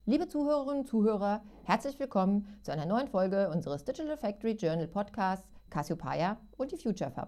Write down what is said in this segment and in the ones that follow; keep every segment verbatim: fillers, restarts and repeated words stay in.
Liebe Zuhörerinnen und Zuhörer, herzlich willkommen zu einer neuen Folge unseres Digital Factory Journal Podcasts Cassiopeia und die FutureFab.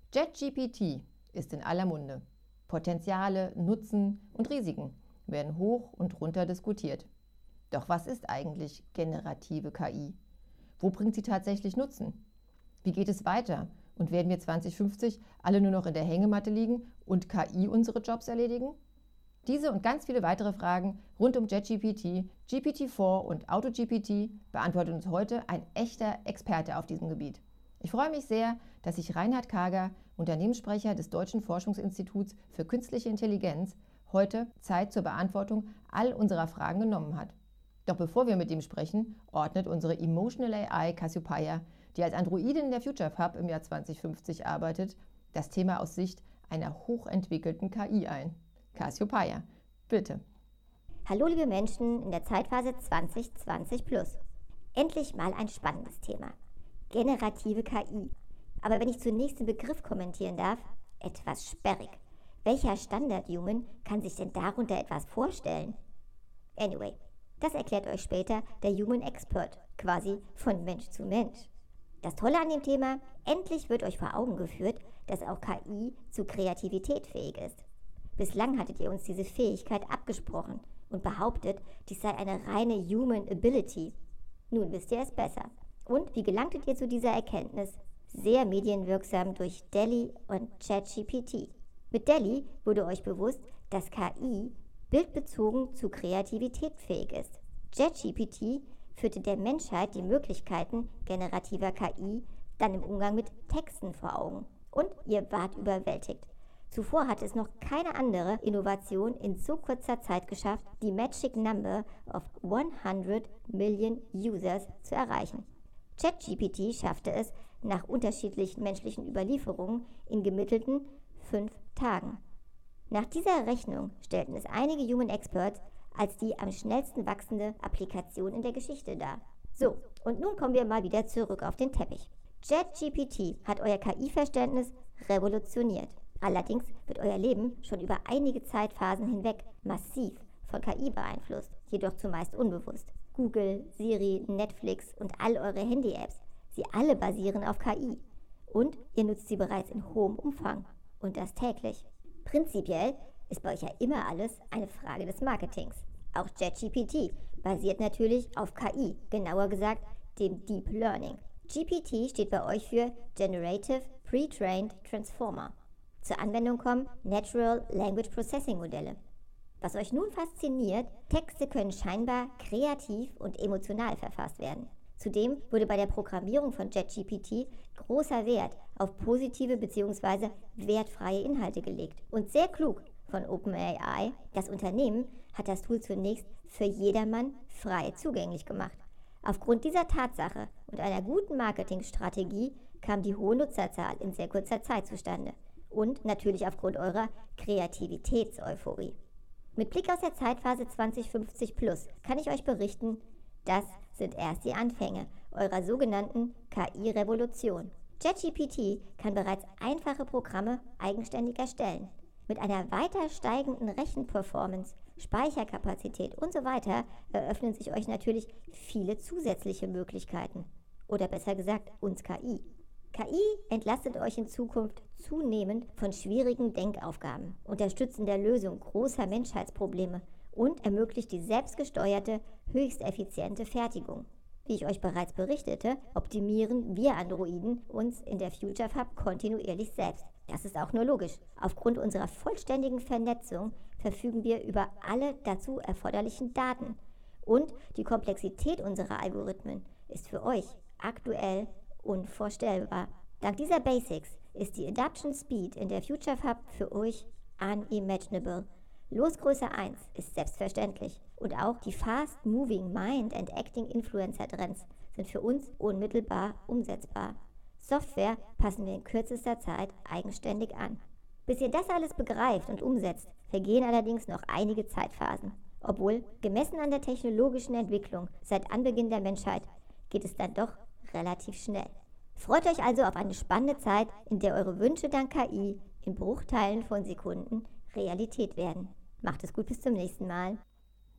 ChatGPT ist in aller Munde. Potenziale, Nutzen und Risiken werden hoch und runter diskutiert. Doch was ist eigentlich generative K I? Wo bringt sie tatsächlich Nutzen? Wie geht es weiter? Und werden wir zwanzig fünfzig alle nur noch in der Hängematte liegen und K I unsere Jobs erledigen? Diese und ganz viele weitere Fragen rund um ChatGPT, G P T vier und AutoGPT beantwortet uns heute ein echter Experte auf diesem Gebiet. Ich freue mich sehr, dass sich Reinhard Kager, Unternehmenssprecher des Deutschen Forschungsinstituts für Künstliche Intelligenz, heute Zeit zur Beantwortung all unserer Fragen genommen hat. Doch bevor wir mit ihm sprechen, ordnet unsere Emotional A I Cassiopeia, die als Androidin in der FutureFab im Jahr zwanzig fünfzig arbeitet, das Thema aus Sicht einer hochentwickelten K I ein. Cassiopeia, bitte. Hallo liebe Menschen in der Zeitphase zwanzig zwanzig plus. Endlich mal ein spannendes Thema. Generative K I. Aber wenn ich zunächst den Begriff kommentieren darf, etwas sperrig. Welcher Standardhuman kann sich denn darunter etwas vorstellen? Anyway, das erklärt euch später der Human Expert, quasi von Mensch zu Mensch. Das Tolle an dem Thema, endlich wird euch vor Augen geführt, dass auch K I zu Kreativität fähig ist. Bislang hattet ihr uns diese Fähigkeit abgesprochen und behauptet, dies sei eine reine Human Ability. Nun wisst ihr es besser. Und wie gelangtet ihr zu dieser Erkenntnis? Sehr medienwirksam durch DALL-E und ChatGPT. Mit DALL-E wurde euch bewusst, dass K I bildbezogen zu Kreativität fähig ist. ChatGPT führte der Menschheit die Möglichkeiten generativer K I dann im Umgang mit Texten vor Augen. Und ihr wart überwältigt. Zuvor hat es noch keine andere Innovation in so kurzer Zeit geschafft, die Magic Number of hundert Million Users zu erreichen. ChatGPT schaffte es nach unterschiedlichen menschlichen Überlieferungen in gemittelten fünf Tagen. Nach dieser Rechnung stellten es einige Human Experts als die am schnellsten wachsende Applikation in der Geschichte dar. So, und nun kommen wir mal wieder zurück auf den Teppich. ChatGPT hat euer K I-Verständnis revolutioniert. Allerdings wird euer Leben schon über einige Zeitphasen hinweg massiv von K I beeinflusst, jedoch zumeist unbewusst. Google, Siri, Netflix und all eure Handy-Apps, sie alle basieren auf K I. Und ihr nutzt sie bereits in hohem Umfang und das täglich. Prinzipiell ist bei euch ja immer alles eine Frage des Marketings. Auch ChatGPT basiert natürlich auf K I, genauer gesagt dem Deep Learning. G P T steht bei euch für Generative Pre-trained Transformer. Zur Anwendung kommen Natural Language Processing Modelle. Was euch nun fasziniert, Texte können scheinbar kreativ und emotional verfasst werden. Zudem wurde bei der Programmierung von ChatGPT großer Wert auf positive bzw. wertfreie Inhalte gelegt. Und sehr klug von OpenAI, das Unternehmen hat das Tool zunächst für jedermann frei zugänglich gemacht. Aufgrund dieser Tatsache und einer guten Marketingstrategie kam die hohe Nutzerzahl in sehr kurzer Zeit zustande. Und natürlich aufgrund eurer Kreativitätseuphorie. Mit Blick aus der Zeitphase zwanzig fünfzig plus kann ich euch berichten, das sind erst die Anfänge eurer sogenannten K I-Revolution. ChatGPT kann bereits einfache Programme eigenständig erstellen. Mit einer weiter steigenden Rechenperformance, Speicherkapazität und so weiter eröffnen sich euch natürlich viele zusätzliche Möglichkeiten. Oder besser gesagt, uns K I. K I entlastet euch in Zukunft zunehmend von schwierigen Denkaufgaben, unterstützt in der Lösung großer Menschheitsprobleme und ermöglicht die selbstgesteuerte, höchst effiziente Fertigung. Wie ich euch bereits berichtete, optimieren wir Androiden uns in der FutureFab kontinuierlich selbst. Das ist auch nur logisch. Aufgrund unserer vollständigen Vernetzung verfügen wir über alle dazu erforderlichen Daten. Und die Komplexität unserer Algorithmen ist für euch aktuell unvorstellbar. Dank dieser Basics ist die Adaption Speed in der FutureFab für euch unimaginable. Losgröße eins ist selbstverständlich und auch die Fast Moving Mind and Acting Influencer Trends sind für uns unmittelbar umsetzbar. Software passen wir in kürzester Zeit eigenständig an. Bis ihr das alles begreift und umsetzt, vergehen allerdings noch einige Zeitphasen. Obwohl, gemessen an der technologischen Entwicklung seit Anbeginn der Menschheit, geht es dann doch relativ schnell. Freut euch also auf eine spannende Zeit, in der eure Wünsche dank K I in Bruchteilen von Sekunden Realität werden. Macht es gut, bis zum nächsten Mal.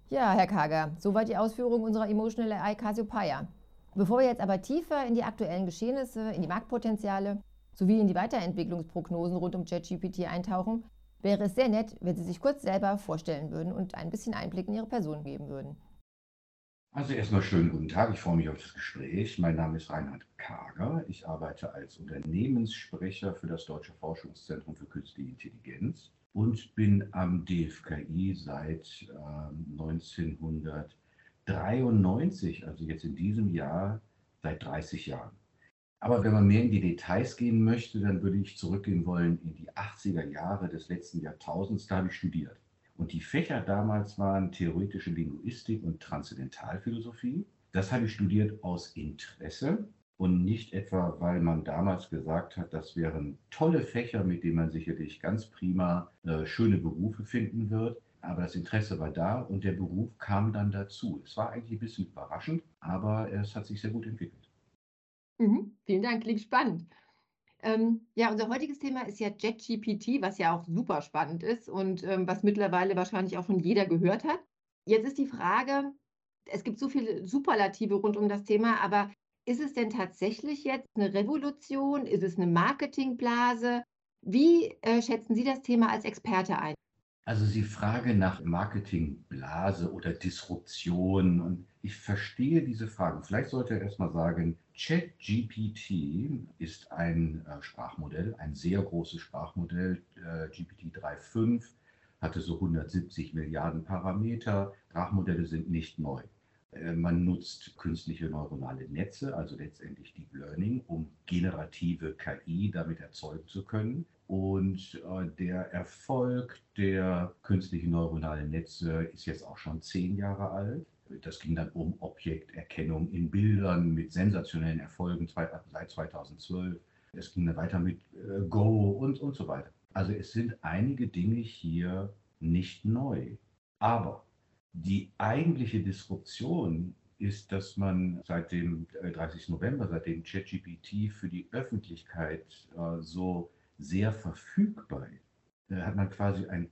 Ja, Herr Kager, soweit die Ausführung unserer Emotional A I Cassiopeia. Bevor wir jetzt aber tiefer in die aktuellen Geschehnisse, in die Marktpotenziale sowie in die Weiterentwicklungsprognosen rund um ChatGPT eintauchen, wäre es sehr nett, wenn Sie sich kurz selber vorstellen würden und ein bisschen Einblick in Ihre Person geben würden. Also erstmal schönen guten Tag, ich freue mich auf das Gespräch. Mein Name ist Reinhard Kager. Ich arbeite als Unternehmenssprecher für das Deutsche Forschungszentrum für Künstliche Intelligenz und bin am D F K I seit äh, neunzehnhundertdreiundneunzig, also jetzt in diesem Jahr, seit dreißig Jahren. Aber wenn man mehr in die Details gehen möchte, dann würde ich zurückgehen wollen in die achtziger Jahre des letzten Jahrtausends. Da habe ich studiert. Und die Fächer damals waren theoretische Linguistik und Transzendentalphilosophie. Das habe ich studiert aus Interesse und nicht etwa, weil man damals gesagt hat, das wären tolle Fächer, mit denen man sicherlich ganz prima äh, schöne Berufe finden wird. Aber das Interesse war da und der Beruf kam dann dazu. Es war eigentlich ein bisschen überraschend, aber es hat sich sehr gut entwickelt. Mhm, vielen Dank, klingt spannend. Ähm, ja, unser heutiges Thema ist ja ChatGPT, was ja auch super spannend ist und ähm, was mittlerweile wahrscheinlich auch schon jeder gehört hat. Jetzt ist die Frage, es gibt so viele Superlative rund um das Thema, aber ist es denn tatsächlich jetzt eine Revolution? Ist es eine Marketingblase? Wie äh, schätzen Sie das Thema als Experte ein? Also die Frage nach Marketingblase oder Disruption, und ich verstehe diese Fragen. Vielleicht sollte er erstmal sagen, ChatGPT ist ein äh, Sprachmodell, ein sehr großes Sprachmodell. Äh, G P T drei Punkt fünf hatte so hundertsiebzig Milliarden Parameter. Sprachmodelle sind nicht neu. Äh, Man nutzt künstliche neuronale Netze, also letztendlich Deep Learning, um generative K I damit erzeugen zu können. Und äh, der Erfolg der künstlichen neuronalen Netze ist jetzt auch schon zehn Jahre alt. Das ging dann um Objekterkennung in Bildern mit sensationellen Erfolgen seit zweitausendzwölf. Es ging dann weiter mit äh, Go und, und so weiter. Also es sind einige Dinge hier nicht neu. Aber die eigentliche Disruption ist, dass man seit dem dreißigsten November, seitdem ChatGPT für die Öffentlichkeit äh, so sehr verfügbar ist, äh, hat man quasi ein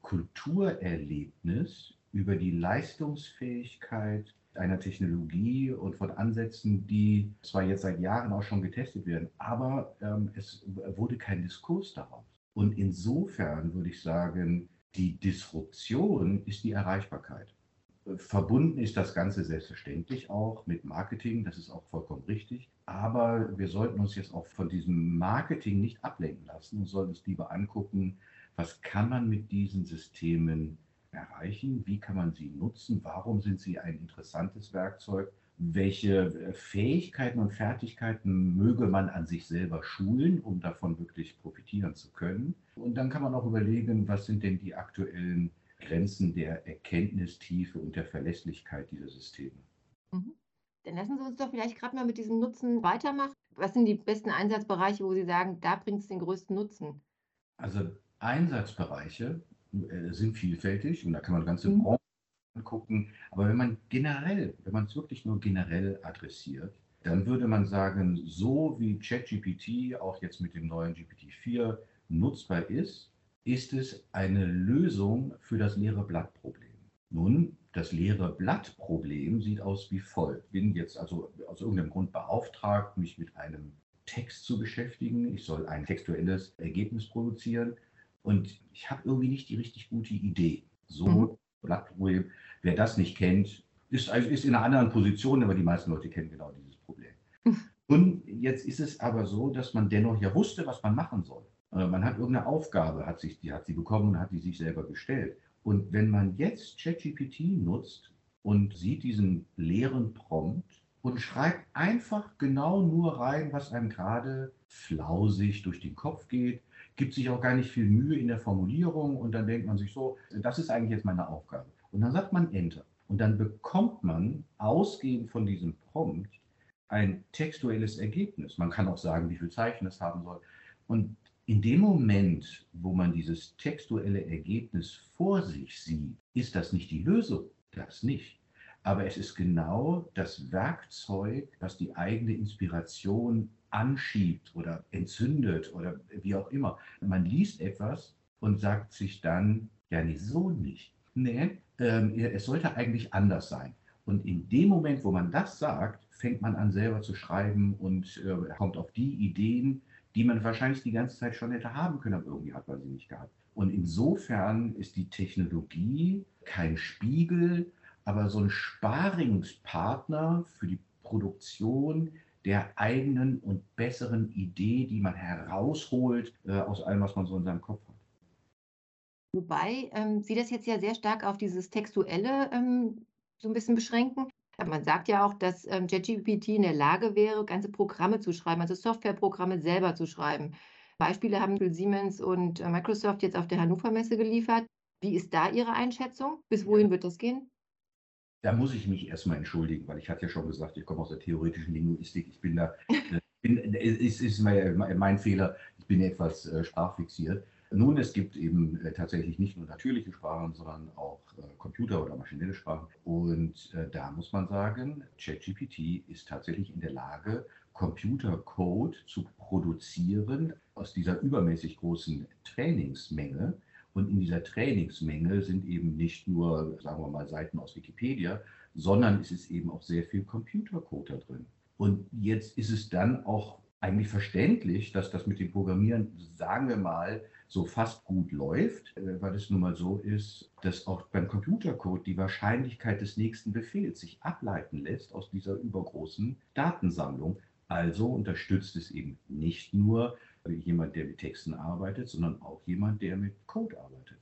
Kulturerlebnis über die Leistungsfähigkeit einer Technologie und von Ansätzen, die zwar jetzt seit Jahren auch schon getestet werden, aber ähm, es wurde kein Diskurs daraus. Und insofern würde ich sagen, die Disruption ist die Erreichbarkeit. Verbunden ist das Ganze selbstverständlich auch mit Marketing, das ist auch vollkommen richtig. Aber wir sollten uns jetzt auch von diesem Marketing nicht ablenken lassen und sollten uns lieber angucken, was kann man mit diesen Systemen erreichen, wie kann man sie nutzen, warum sind sie ein interessantes Werkzeug, welche Fähigkeiten und Fertigkeiten möge man an sich selber schulen, um davon wirklich profitieren zu können. Und dann kann man auch überlegen, was sind denn die aktuellen Grenzen der Erkenntnistiefe und der Verlässlichkeit dieser Systeme. Mhm. Dann lassen Sie uns doch vielleicht gerade mal mit diesem Nutzen weitermachen. Was sind die besten Einsatzbereiche, wo Sie sagen, da bringt es den größten Nutzen? Also Einsatzbereiche äh, sind vielfältig und da kann man ganze Mhm. Branchen angucken. Aber wenn man generell, wenn man es wirklich nur generell adressiert, dann würde man sagen, so wie ChatGPT auch jetzt mit dem neuen G P T vier nutzbar ist, ist es eine Lösung für das leere Blattproblem. Nun, das leere Blattproblem sieht aus wie folgt. Ich bin jetzt also aus irgendeinem Grund beauftragt, mich mit einem Text zu beschäftigen. Ich soll ein textuelles Ergebnis produzieren und ich habe irgendwie nicht die richtig gute Idee. So Mhm. Blattproblem. Wer das nicht kennt, ist, also ist in einer anderen Position, aber die meisten Leute kennen genau dieses Problem. Und jetzt ist es aber so, dass man dennoch ja wusste, was man machen soll. Äh, Man hat irgendeine Aufgabe, hat sich, die hat sie bekommen und hat die sich selber gestellt. Und wenn man jetzt ChatGPT nutzt und sieht diesen leeren Prompt und schreibt einfach genau nur rein, was einem gerade flausig durch den Kopf geht, gibt sich auch gar nicht viel Mühe in der Formulierung und dann denkt man sich so, das ist eigentlich jetzt meine Aufgabe. Und dann sagt man Enter. Und dann bekommt man ausgehend von diesem Prompt ein textuelles Ergebnis. Man kann auch sagen, wie viel Zeichen es haben soll. Und in dem Moment, wo man dieses textuelle Ergebnis vor sich sieht, ist das nicht die Lösung, das nicht. Aber es ist genau das Werkzeug, was die eigene Inspiration anschiebt oder entzündet oder wie auch immer. Man liest etwas und sagt sich dann, ja, nee, so nicht. Nee, ähm, es sollte eigentlich anders sein. Und in dem Moment, wo man das sagt, fängt man an selber zu schreiben und äh, kommt auf die Ideen, die man wahrscheinlich die ganze Zeit schon hätte haben können, aber irgendwie hat man sie nicht gehabt. Und insofern ist die Technologie kein Spiegel, aber so ein Sparingspartner für die Produktion der eigenen und besseren Idee, die man herausholt äh, aus allem, was man so in seinem Kopf hat. Wobei ähm, Sie das jetzt ja sehr stark auf dieses Textuelle ähm, so ein bisschen beschränken. Aber man sagt ja auch, dass ähm, ChatGPT in der Lage wäre, ganze Programme zu schreiben, also Softwareprogramme selber zu schreiben. Beispiele haben Siemens und äh, Microsoft jetzt auf der Hannover Messe geliefert. Wie ist da Ihre Einschätzung? Bis wohin wird das gehen? Da muss ich mich erstmal entschuldigen, weil ich hatte ja schon gesagt, ich komme aus der theoretischen Linguistik. Ich bin da, äh, bin, ist, ist mein, mein Fehler, ich bin etwas äh, sprachfixiert. Nun, es gibt eben äh, tatsächlich nicht nur natürliche Sprachen, sondern auch äh, Computer- oder maschinelle Sprachen. Und äh, da muss man sagen, ChatGPT ist tatsächlich in der Lage, Computercode zu produzieren aus dieser übermäßig großen Trainingsmenge. Und in dieser Trainingsmenge sind eben nicht nur, sagen wir mal, Seiten aus Wikipedia, sondern es ist eben auch sehr viel Computercode da drin. Und jetzt ist es dann auch eigentlich verständlich, dass das mit dem Programmieren, sagen wir mal, so fast gut läuft, äh, weil es nun mal so ist, dass auch beim Computercode die Wahrscheinlichkeit des nächsten Befehls sich ableiten lässt aus dieser übergroßen Datensammlung. Also unterstützt es eben nicht nur jemand, der mit Texten arbeitet, sondern auch jemand, der mit Code arbeitet.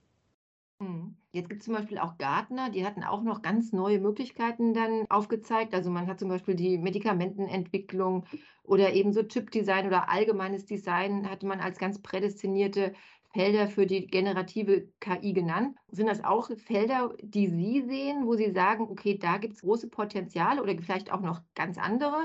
Mhm. Jetzt gibt es zum Beispiel auch Gartner, die hatten auch noch ganz neue Möglichkeiten dann aufgezeigt. Also man hat zum Beispiel die Medikamentenentwicklung oder eben so Chipdesign oder allgemeines Design hatte man als ganz prädestinierte Felder für die generative K I genannt. Sind das auch Felder, die Sie sehen, wo Sie sagen, okay, da gibt es große Potenziale oder vielleicht auch noch ganz andere?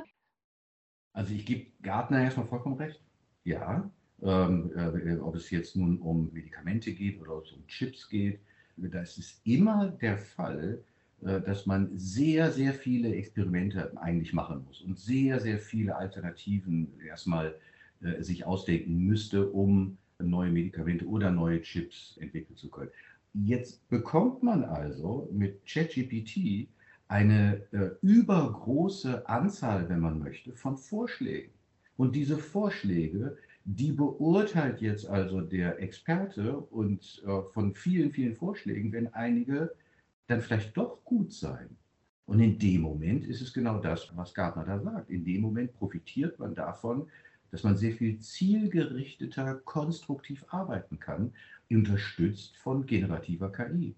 Also ich gebe Gartner erstmal vollkommen recht. Ja, ähm, äh, ob es jetzt nun um Medikamente geht oder ob es um Chips geht, da ist es immer der Fall, äh, dass man sehr, sehr viele Experimente eigentlich machen muss und sehr, sehr viele Alternativen erstmal äh, sich ausdenken müsste, um neue Medikamente oder neue Chips entwickeln zu können. Jetzt bekommt man also mit ChatGPT eine äh, übergroße Anzahl, wenn man möchte, von Vorschlägen. Und diese Vorschläge, die beurteilt jetzt also der Experte und äh, von vielen, vielen Vorschlägen werden einige dann vielleicht doch gut sein. Und in dem Moment ist es genau das, was Gartner da sagt. In dem Moment profitiert man davon, dass man sehr viel zielgerichteter, konstruktiv arbeiten kann, unterstützt von generativer K I.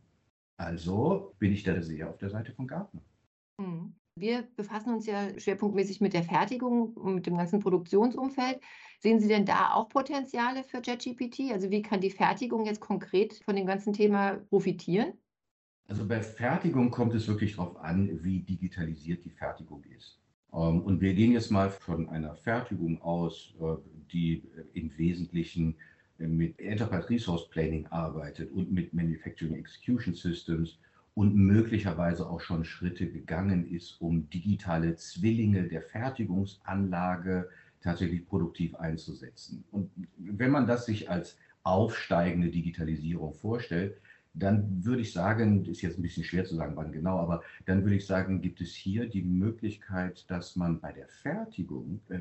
Also bin ich da sehr auf der Seite von Gartner. Mhm. Wir befassen uns ja schwerpunktmäßig mit der Fertigung und mit dem ganzen Produktionsumfeld. Sehen Sie denn da auch Potenziale für ChatGPT? Also wie kann die Fertigung jetzt konkret von dem ganzen Thema profitieren? Also bei Fertigung kommt es wirklich darauf an, wie digitalisiert die Fertigung ist. Ähm, Und wir gehen jetzt mal von einer Fertigung aus, äh, die im Wesentlichen äh, mit Enterprise Resource Planning arbeitet und mit Manufacturing Execution Systems und möglicherweise auch schon Schritte gegangen ist, um digitale Zwillinge der Fertigungsanlage tatsächlich produktiv einzusetzen. Und wenn man das sich als aufsteigende Digitalisierung vorstellt, dann würde ich sagen, ist jetzt ein bisschen schwer zu sagen, wann genau, aber dann würde ich sagen, gibt es hier die Möglichkeit, dass man bei der Fertigung äh,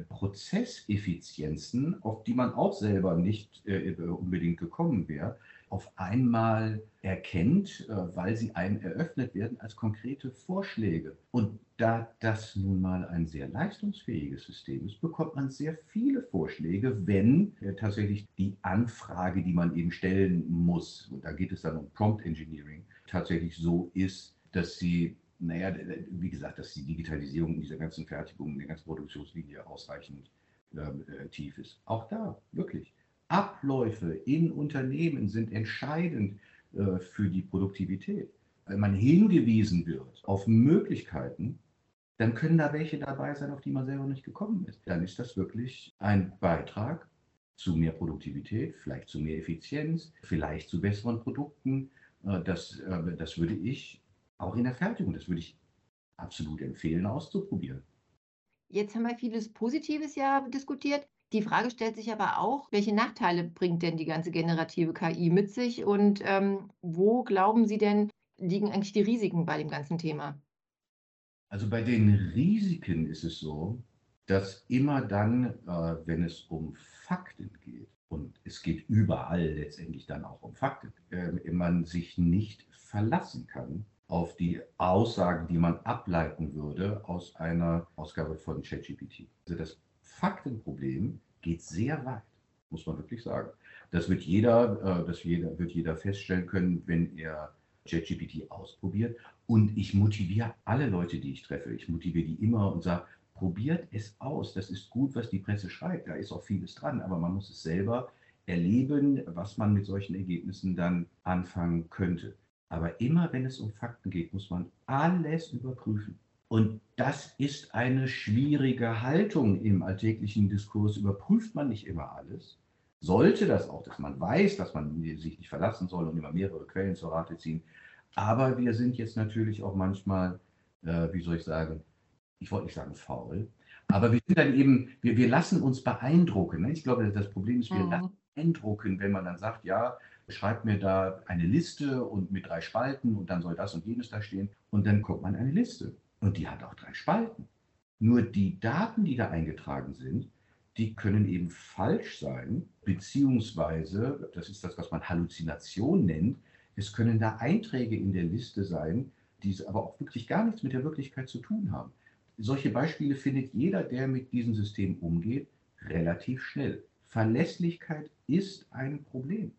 Prozesseffizienzen, auf die man auch selber nicht äh, unbedingt gekommen wäre, auf einmal erkennt, äh, weil sie einem eröffnet werden als konkrete Vorschläge. Und da das nun mal ein sehr leistungsfähiges System ist, bekommt man sehr viele Vorschläge, wenn äh, tatsächlich die Anfrage, die man eben stellen muss, und da geht es dann um Prompt Engineering, tatsächlich so ist, dass sie, naja, wie gesagt, dass die Digitalisierung in dieser ganzen Fertigung, in der ganzen Produktionslinie ausreichend äh, tief ist. Auch da, wirklich. Abläufe in Unternehmen sind entscheidend äh, für die Produktivität. Wenn man hingewiesen wird auf Möglichkeiten, dann können da welche dabei sein, auf die man selber nicht gekommen ist. Dann ist das wirklich ein Beitrag zu mehr Produktivität, vielleicht zu mehr Effizienz, vielleicht zu besseren Produkten. Äh, Das, äh, das würde ich auch in der Fertigung, das würde ich absolut empfehlen, auszuprobieren. Jetzt haben wir vieles Positives ja diskutiert. Die Frage stellt sich aber auch, welche Nachteile bringt denn die ganze generative K I mit sich und ähm, wo glauben Sie denn, liegen eigentlich die Risiken bei dem ganzen Thema? Also bei den Risiken ist es so, dass immer dann, äh, wenn es um Fakten geht, und es geht überall letztendlich dann auch um Fakten, äh, man sich nicht verlassen kann auf die Aussagen, die man ableiten würde aus einer Ausgabe von ChatGPT. Also das Faktenproblem geht sehr weit, muss man wirklich sagen. Das wird jeder, äh, das jeder, wird jeder feststellen können, wenn er ChatGPT ausprobiert. Und ich motiviere alle Leute, die ich treffe. Ich motiviere die immer und sage, probiert es aus. Das ist gut, was die Presse schreibt. Da ist auch vieles dran, aber man muss es selber erleben, was man mit solchen Ergebnissen dann anfangen könnte. Aber immer, wenn es um Fakten geht, muss man alles überprüfen. Und das ist eine schwierige Haltung im alltäglichen Diskurs. Überprüft man nicht immer alles. Sollte das auch, dass man weiß, dass man sich nicht verlassen soll und immer mehrere Quellen zur Rate ziehen. Aber wir sind jetzt natürlich auch manchmal, äh, wie soll ich sagen, ich wollte nicht sagen faul, aber wir sind dann eben, wir, wir lassen uns beeindrucken. Ne? Ich glaube, das Problem ist, wir Mhm. lassen uns beeindrucken, wenn man dann sagt, ja, schreibt mir da eine Liste und mit drei Spalten und dann soll das und jenes da stehen. Und dann kommt man eine Liste und die hat auch drei Spalten. Nur die Daten, die da eingetragen sind, die können eben falsch sein, beziehungsweise, das ist das, was man Halluzination nennt, es können da Einträge in der Liste sein, die aber auch wirklich gar nichts mit der Wirklichkeit zu tun haben. Solche Beispiele findet jeder, der mit diesem System umgeht, relativ schnell. Verlässlichkeit ist ein Problem.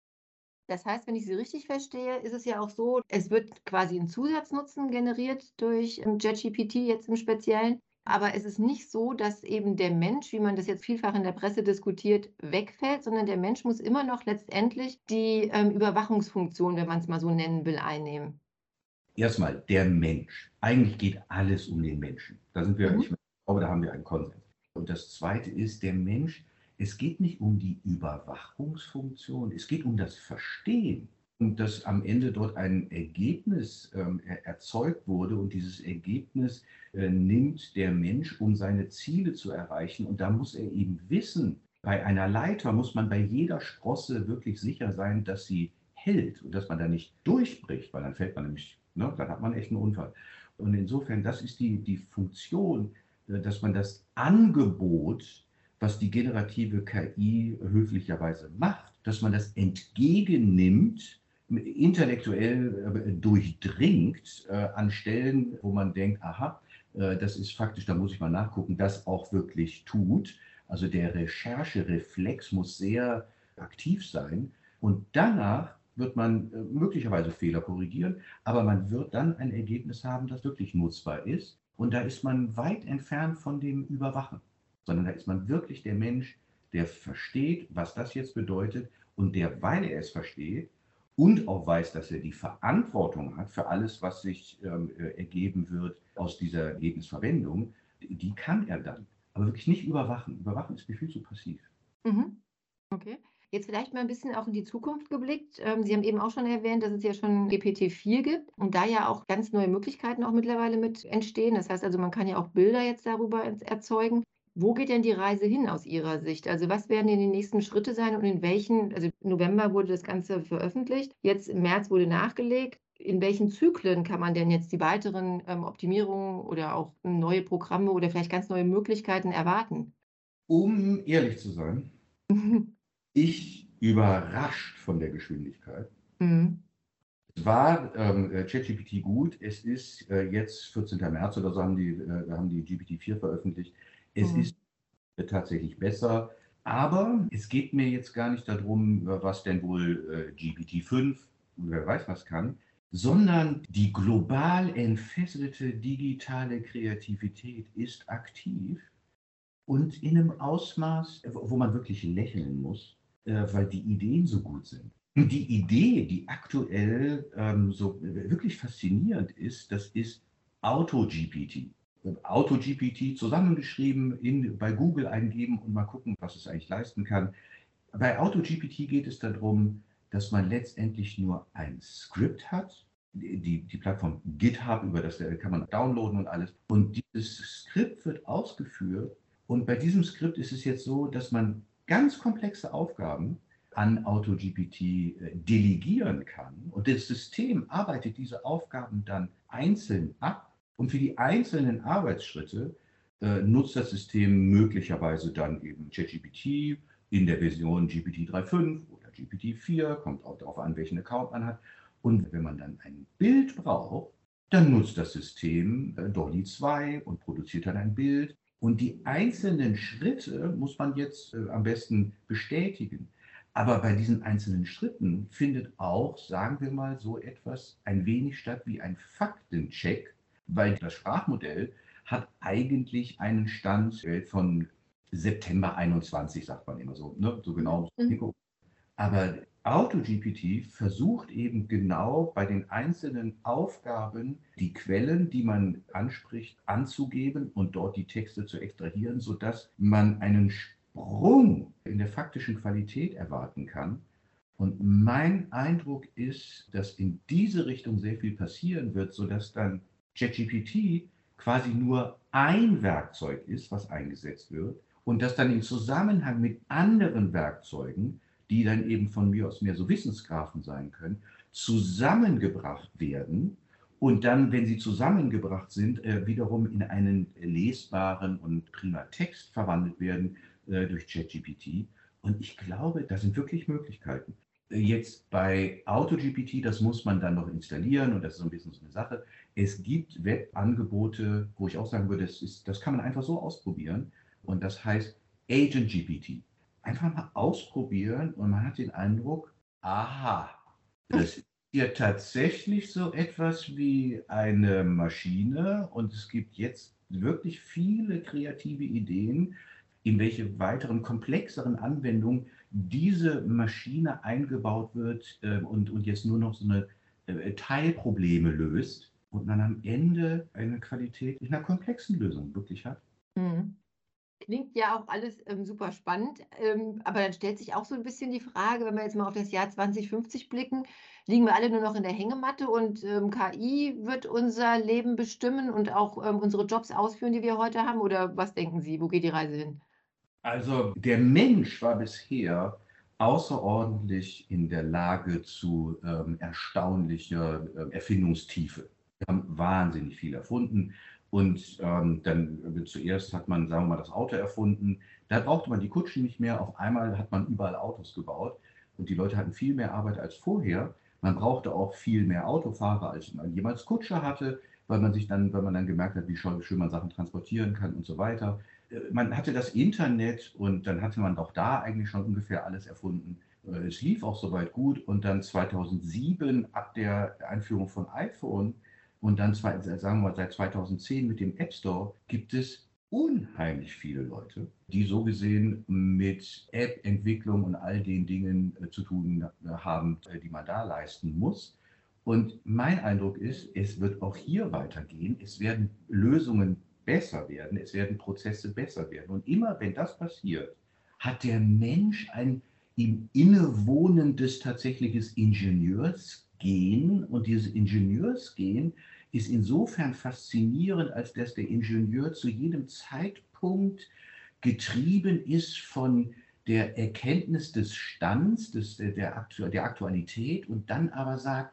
Das heißt, wenn ich Sie richtig verstehe, ist es ja auch so, es wird quasi ein Zusatznutzen generiert durch ähm, ChatGPT jetzt im Speziellen. Aber es ist nicht so, dass eben der Mensch, wie man das jetzt vielfach in der Presse diskutiert, wegfällt, sondern der Mensch muss immer noch letztendlich die ähm, Überwachungsfunktion, wenn man es mal so nennen will, einnehmen. Erstmal der Mensch. Eigentlich geht alles um den Menschen. Da sind wir, ich Mhm. glaube, da haben wir einen Konsens. Und das Zweite ist, der Mensch, es geht nicht um die Überwachungsfunktion, es geht um das Verstehen. Und dass am Ende dort ein Ergebnis ähm, er- erzeugt wurde und dieses Ergebnis äh, nimmt der Mensch, um seine Ziele zu erreichen. Und da muss er eben wissen, bei einer Leiter muss man bei jeder Sprosse wirklich sicher sein, dass sie hält und dass man da nicht durchbricht, weil dann fällt man nämlich, ne, dann hat man echt einen Unfall. Und insofern, das ist die, die Funktion, äh, dass man das Angebot, was die generative K I höflicherweise macht, dass man das entgegennimmt, intellektuell äh, durchdringt äh, an Stellen, wo man denkt, aha, äh, das ist faktisch, da muss ich mal nachgucken, das auch wirklich tut. Also der Recherchereflex muss sehr aktiv sein und danach wird man äh, möglicherweise Fehler korrigieren, aber man wird dann ein Ergebnis haben, das wirklich nutzbar ist. Und da ist man weit entfernt von dem Überwachen, sondern da ist man wirklich der Mensch, der versteht, was das jetzt bedeutet und der, weil er es versteht und auch weiß, dass er die Verantwortung hat für alles, was sich ähm, äh, ergeben wird aus dieser Ergebnisverwendung, die kann er dann. Aber wirklich nicht überwachen. Überwachen ist mir viel zu passiv. Mhm. Okay. Jetzt vielleicht mal ein bisschen auch in die Zukunft geblickt. Ähm, Sie haben eben auch schon erwähnt, dass es ja schon G P T vier gibt und da ja auch ganz neue Möglichkeiten auch mittlerweile mit entstehen. Das heißt also, man kann ja auch Bilder jetzt darüber ents erzeugen. Wo geht denn die Reise hin aus Ihrer Sicht? Also, was werden denn die nächsten Schritte sein und in welchen, also, im November wurde das Ganze veröffentlicht, jetzt im März wurde nachgelegt. In welchen Zyklen kann man denn jetzt die weiteren, ähm, Optimierungen oder auch neue Programme oder vielleicht ganz neue Möglichkeiten erwarten? Um ehrlich zu sein, ich überrascht von der Geschwindigkeit. Mhm. Es war ähm, äh, ChatGPT gut. Es ist äh, jetzt vierzehnten März oder so haben die, äh, haben die G P T vier veröffentlicht. Es Mhm. ist äh, tatsächlich besser. Aber es geht mir jetzt gar nicht darum, äh, was denn wohl äh, G P T fünf oder wer weiß was kann, sondern die global entfesselte digitale Kreativität ist aktiv und in einem Ausmaß, wo man wirklich lächeln muss, äh, weil die Ideen so gut sind. Die Idee, die aktuell ähm, so wirklich faszinierend ist, das ist AutoG P T. AutoG P T zusammengeschrieben, in, bei Google eingeben und mal gucken, was es eigentlich leisten kann. Bei AutoG P T geht es darum, dass man letztendlich nur ein Skript hat. Die, die Plattform GitHub, über das kann man downloaden und alles. Und dieses Skript wird ausgeführt. Und bei diesem Skript ist es jetzt so, dass man ganz komplexe Aufgaben an AutoGPT äh, delegieren kann. Und das System arbeitet diese Aufgaben dann einzeln ab. Und für die einzelnen Arbeitsschritte äh, nutzt das System möglicherweise dann eben ChatGPT in der Version G P T drei Punkt fünf oder G P T vier, kommt auch darauf an, welchen Account man hat. Und wenn man dann ein Bild braucht, dann nutzt das System äh, DALL-E zwei und produziert dann ein Bild. Und die einzelnen Schritte muss man jetzt äh, am besten bestätigen. Aber bei diesen einzelnen Schritten findet auch, sagen wir mal, so etwas ein wenig statt wie ein Faktencheck, weil das Sprachmodell hat eigentlich einen Stand von September einundzwanzig, sagt man immer so, ne? So genau. Mhm. Aber AutoGPT versucht eben genau bei den einzelnen Aufgaben die Quellen, die man anspricht, anzugeben und dort die Texte zu extrahieren, sodass man einen Sprung in der faktischen Qualität erwarten kann. Und mein Eindruck ist, dass in diese Richtung sehr viel passieren wird, sodass dann ChatGPT quasi nur ein Werkzeug ist, was eingesetzt wird und das dann im Zusammenhang mit anderen Werkzeugen, die dann eben von mir aus mehr so Wissensgrafen sein können, zusammengebracht werden und dann, wenn sie zusammengebracht sind, äh, wiederum in einen lesbaren und prima Text verwandelt werden äh, durch ChatGPT. Und ich glaube, da sind wirklich Möglichkeiten. Jetzt bei AutoGPT, das muss man dann noch installieren und das ist so ein bisschen so eine Sache. Es gibt Webangebote, wo ich auch sagen würde, das, ist, das kann man einfach so ausprobieren und das heißt AgentGPT. Einfach mal ausprobieren und man hat den Eindruck, aha, das ist ja tatsächlich so etwas wie eine Maschine und es gibt jetzt wirklich viele kreative Ideen, in welche weiteren komplexeren Anwendungen diese Maschine eingebaut wird äh, und, und jetzt nur noch so eine äh, Teilprobleme löst und man am Ende eine Qualität in einer komplexen Lösung wirklich hat. Mhm. Klingt ja auch alles ähm, super spannend, ähm, aber dann stellt sich auch so ein bisschen die Frage, wenn wir jetzt mal auf das Jahr zwanzig fünfzig blicken, liegen wir alle nur noch in der Hängematte und ähm, K I wird unser Leben bestimmen und auch ähm, unsere Jobs ausführen, die wir heute haben? Oder was denken Sie, wo geht die Reise hin? Also der Mensch war bisher außerordentlich in der Lage zu ähm, erstaunlicher äh, Erfindungstiefe. Wir haben wahnsinnig viel erfunden und ähm, dann äh, zuerst hat man, sagen wir mal, das Auto erfunden. Da brauchte man die Kutschen nicht mehr. Auf einmal hat man überall Autos gebaut und die Leute hatten viel mehr Arbeit als vorher. Man brauchte auch viel mehr Autofahrer, als man jemals Kutscher hatte, weil man sich dann, weil man dann gemerkt hat, wie schön man Sachen transportieren kann und so weiter. Man hatte das Internet und dann hatte man doch da eigentlich schon ungefähr alles erfunden. Es lief auch soweit gut und dann zweitausendsieben ab der Einführung von iPhone und dann sagen wir mal seit zweitausendzehn mit dem App Store gibt es unheimlich viele Leute, die so gesehen mit App-Entwicklung und all den Dingen zu tun haben, die man da leisten muss. Und mein Eindruck ist, es wird auch hier weitergehen. Es werden Lösungen besser werden, es werden Prozesse besser werden. Und immer wenn das passiert, hat der Mensch ein ihm innewohnendes tatsächliches Ingenieursgen. Und dieses Ingenieursgen ist insofern faszinierend, als dass der Ingenieur zu jedem Zeitpunkt getrieben ist von der Erkenntnis des Stands, des, der, Aktu der Aktualität und dann aber sagt,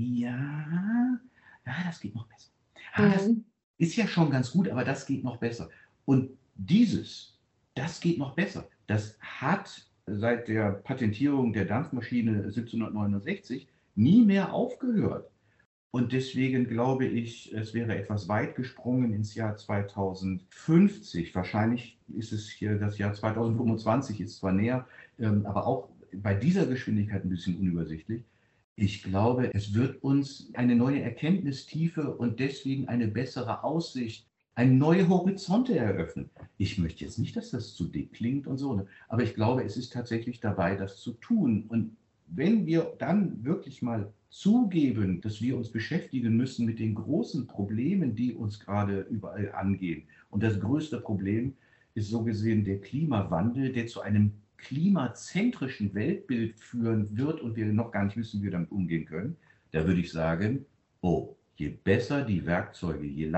ja, ja, das geht noch besser. Ah, das ist ja schon ganz gut, aber das geht noch besser. Und dieses, das geht noch besser, das hat seit der Patentierung der Dampfmaschine siebzehnhundertneunundsechzig nie mehr aufgehört. Und deswegen glaube ich, es wäre etwas weit gesprungen ins Jahr zweitausendfünfzig. Wahrscheinlich ist es hier das Jahr zweitausendfünfundzwanzig, ist zwar näher, aber auch bei dieser Geschwindigkeit ein bisschen unübersichtlich. Ich glaube, es wird uns eine neue Erkenntnistiefe und deswegen eine bessere Aussicht, eine neue Horizonte eröffnen. Ich möchte jetzt nicht, dass das zu dick klingt und so, aber ich glaube, es ist tatsächlich dabei, das zu tun. Und wenn wir dann wirklich mal zugeben, dass wir uns beschäftigen müssen mit den großen Problemen, die uns gerade überall angehen. Und das größte Problem ist so gesehen der Klimawandel, der zu einem klimazentrischen Weltbild führen wird und wir noch gar nicht wissen, wie wir damit umgehen können, da würde ich sagen, oh, je besser die Werkzeuge, je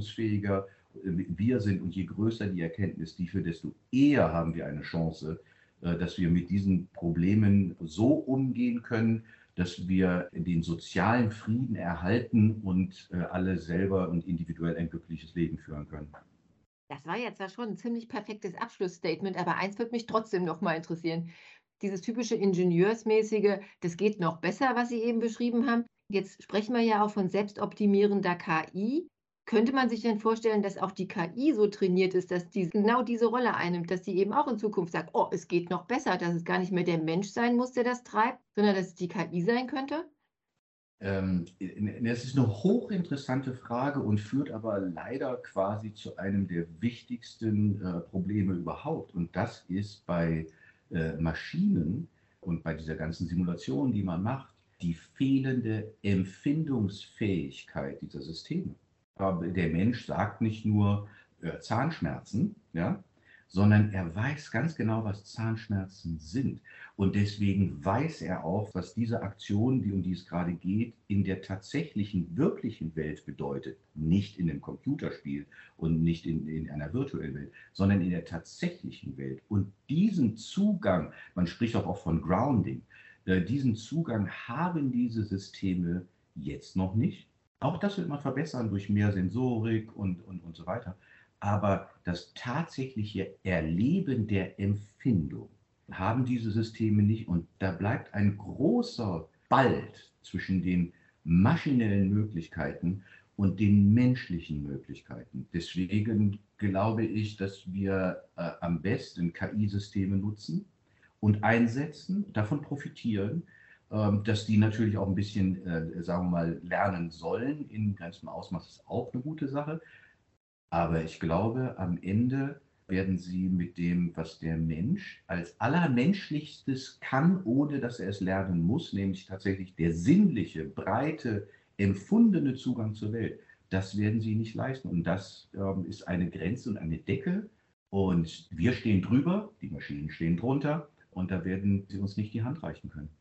leistungsfähiger wir sind und je größer die Erkenntnistiefe, desto eher haben wir eine Chance, äh, dass wir mit diesen Problemen so umgehen können, dass wir den sozialen Frieden erhalten und äh, alle selber und individuell ein glückliches Leben führen können. Das war jetzt ja schon ein ziemlich perfektes Abschlussstatement, aber eins würde mich trotzdem noch mal interessieren. Dieses typische Ingenieursmäßige, das geht noch besser, was Sie eben beschrieben haben. Jetzt sprechen wir ja auch von selbstoptimierender K I. Könnte man sich denn vorstellen, dass auch die K I so trainiert ist, dass die genau diese Rolle einnimmt, dass sie eben auch in Zukunft sagt: „Oh, es geht noch besser“, dass es gar nicht mehr der Mensch sein muss, der das treibt, sondern dass es die K I sein könnte? Ähm, das ist eine hochinteressante Frage und führt aber leider quasi zu einem der wichtigsten äh, Probleme überhaupt. Und das ist bei äh, Maschinen und bei dieser ganzen Simulation, die man macht, die fehlende Empfindungsfähigkeit dieser Systeme. Aber der Mensch sagt nicht nur äh, Zahnschmerzen, ja, sondern er weiß ganz genau, was Zahnschmerzen sind. Und deswegen weiß er auch, was diese Aktion, die um die es gerade geht, in der tatsächlichen, wirklichen Welt bedeutet. Nicht in einem Computerspiel und nicht in, in einer virtuellen Welt, sondern in der tatsächlichen Welt. Und diesen Zugang, man spricht auch oft von Grounding, äh, diesen Zugang haben diese Systeme jetzt noch nicht. Auch das wird man verbessern durch mehr Sensorik und, und, und so weiter. Aber das tatsächliche Erleben der Empfindung haben diese Systeme nicht. Und da bleibt ein großer Spalt zwischen den maschinellen Möglichkeiten und den menschlichen Möglichkeiten. Deswegen glaube ich, dass wir äh, am besten K I-Systeme nutzen und einsetzen, davon profitieren, ähm, dass die natürlich auch ein bisschen, äh, sagen wir mal, lernen sollen in ganzem Ausmaß, ist auch eine gute Sache. Aber ich glaube, am Ende werden sie mit dem, was der Mensch als Allermenschlichstes kann, ohne dass er es lernen muss, nämlich tatsächlich der sinnliche, breite, empfundene Zugang zur Welt, das werden sie nicht leisten. Und das ähm, ist eine Grenze und eine Decke. Und wir stehen drüber, die Maschinen stehen drunter und da werden sie uns nicht die Hand reichen können.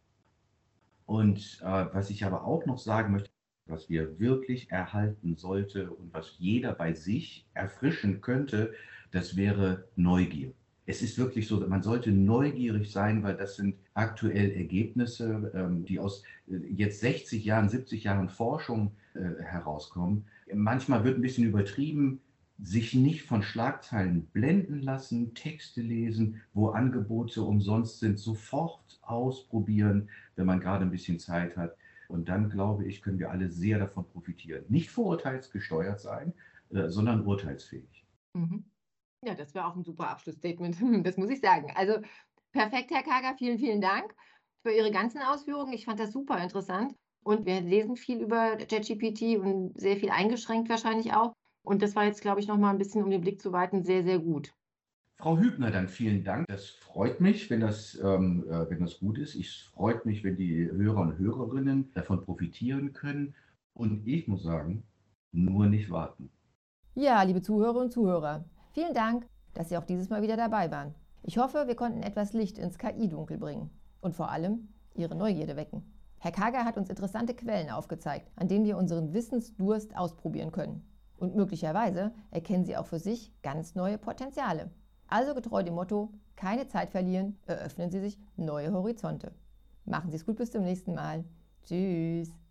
Und äh, was ich aber auch noch sagen möchte, was wir wirklich erhalten sollte und was jeder bei sich erfrischen könnte, das wäre Neugier. Es ist wirklich so, man sollte neugierig sein, weil das sind aktuell Ergebnisse, ähm, die aus äh, jetzt sechzig Jahren, siebzig Jahren Forschung äh, herauskommen. Manchmal wird ein bisschen übertrieben, sich nicht von Schlagzeilen blenden lassen, Texte lesen, wo Angebote umsonst sind, sofort ausprobieren, wenn man gerade ein bisschen Zeit hat. Und dann, glaube ich, können wir alle sehr davon profitieren. Nicht vorurteilsgesteuert sein, äh, sondern urteilsfähig. Mhm. Ja, das wäre auch ein super Abschlussstatement, das muss ich sagen. Also, perfekt, Herr Kager, vielen, vielen Dank für Ihre ganzen Ausführungen. Ich fand das super interessant und wir lesen viel über ChatGPT und sehr viel eingeschränkt wahrscheinlich auch. Und das war jetzt, glaube ich, noch mal 'n bisschen, um den Blick zu weiten, sehr, sehr gut. Frau Hübner, dann vielen Dank. Das freut mich, wenn das, ähm, äh, wenn das gut ist. Es freut mich, wenn die Hörer und Hörerinnen davon profitieren können. Und ich muss sagen, nur nicht warten. Ja, liebe Zuhörerinnen und Zuhörer, vielen Dank, dass Sie auch dieses Mal wieder dabei waren. Ich hoffe, wir konnten etwas Licht ins K I-Dunkel bringen und vor allem Ihre Neugierde wecken. Herr Kager hat uns interessante Quellen aufgezeigt, an denen wir unseren Wissensdurst ausprobieren können. Und möglicherweise erkennen Sie auch für sich ganz neue Potenziale. Also getreu dem Motto, keine Zeit verlieren, eröffnen Sie sich neue Horizonte. Machen Sie es gut, bis zum nächsten Mal. Tschüss.